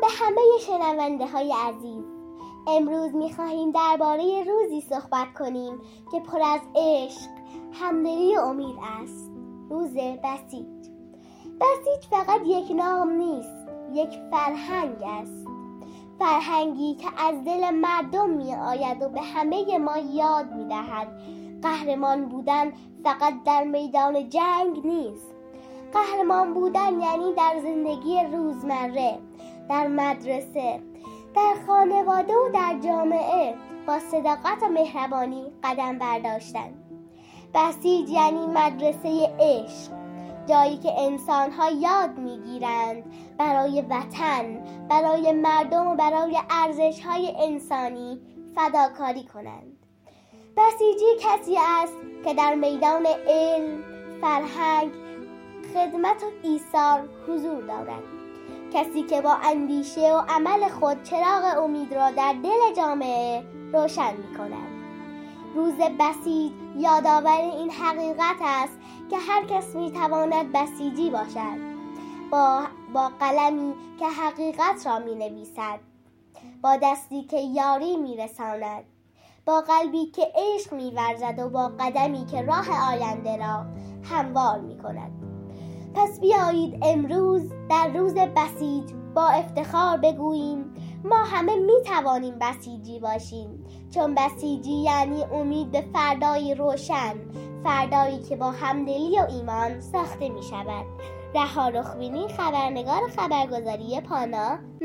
به همه شنونده های عزیز، امروز می‌خواهیم درباره روزی صحبت کنیم که پر از عشق، همدلی و امید است. روز بسیج. بسیج فقط یک نام نیست، یک فرهنگ است. فرهنگی که از دل مردم می‌آید و به همه ما یاد می‌دهد قهرمان بودن فقط در میدان جنگ نیست. قهرمان بودن یعنی در زندگی روزمره، در مدرسه، در خانواده و در جامعه با صداقت و مهربانی قدم برداشتن. بسیج یعنی مدرسه عشق، جایی که انسان‌ها یاد می‌گیرند برای وطن، برای مردم و برای ارزش‌های انسانی فداکاری کنند. بسیجی کسی است که در میدان علم، فرهنگ، خدمت و ایثار حضور دارد. کسی که با اندیشه و عمل خود چراغ امید را در دل جامعه روشن می‌کند. روز بسیج یادآور این حقیقت است که هر کس می‌تواند بسیجی باشد، با قلمی که حقیقت را می‌نویسد، با دستی که یاری می‌رساند، با قلبی که عشق می‌ورزد و با قدمی که راه آینده را هموار می‌کند. پس بیایید امروز در روز بسیج با افتخار بگوییم ما همه می‌توانیم بسیجی باشیم، چون بسیجی یعنی امید به فردایی روشن، فردایی که با همدلی و ایمان ساخته می‌شود. رها رخبینی، خبرنگار خبرگزاری پانا.